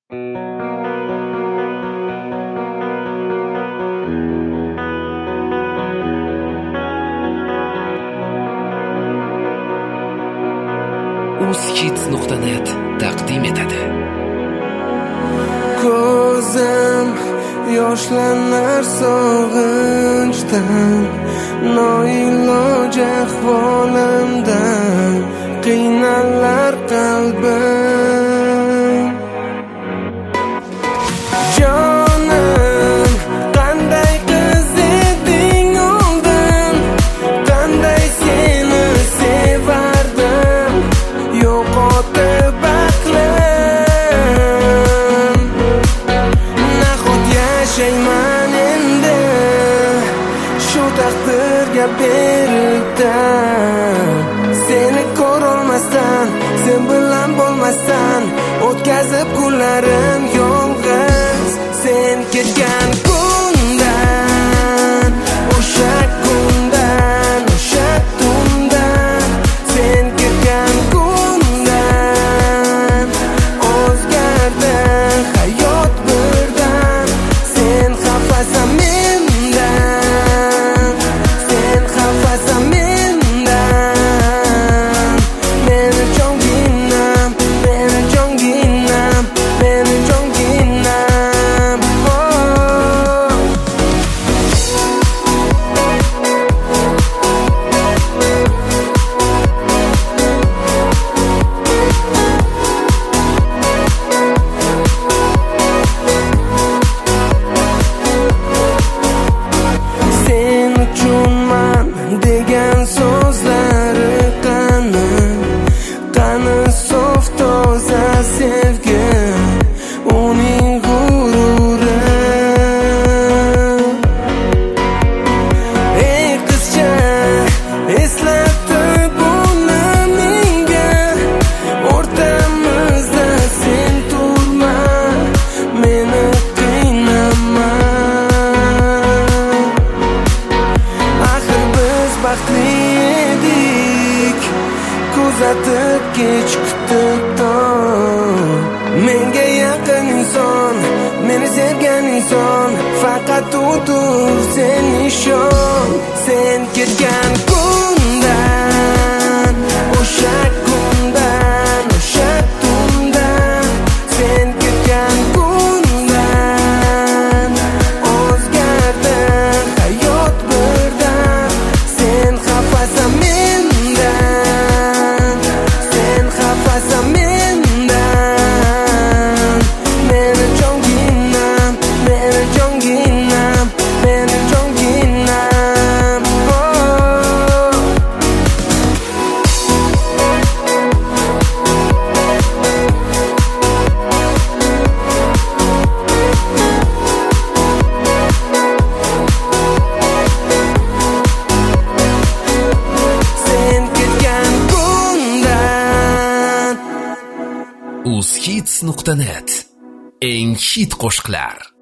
uzhits.net taqdim etadi. Ko'zim yoshlanar sog'inchdan, noiloj ahvolimdan qiynalar qalbim. Jonim, qanday qiz eding oldin, qanday seni sevardim, yo'qotib aqlim. Nahot yashayman endi shu taqdirga berildim. Seni ko'rolmasdan, sen bilan bo'lmasdan o'tkazib kunlarim yolg'iz. Sen ketgan kundan, o'sha kundan, o'sha tundan, sen ketgan kundan o'zgardi hayot birdan. Sen xafasan mendan, sen xafasan mendan. Meni jonginam, meni jonginam, meni jonginam. Sen uchunman degan so'zlari qani, qani sof toza sevgi, uning g'ururi. Ey qizcha, eslatib buni menga, o'rtamizda sen turma, meni qiynama. Axir biz baxtli edik, kuzatib kech kutib tong. Menga yaqin inson, meni sevgan inson, faqat o'tir sen ishon. Sen ketgan kundan, o'sha kundan, o'sha tundan, sen ketgan kundan o'zgardi hayot birdan. Sen xafasan mendan, sen xafasan mendan. Meni jonginam, meni jonginam, meni jonginam. Sen ketgan kundan. uzhits.net eng hit qo'shiqlar.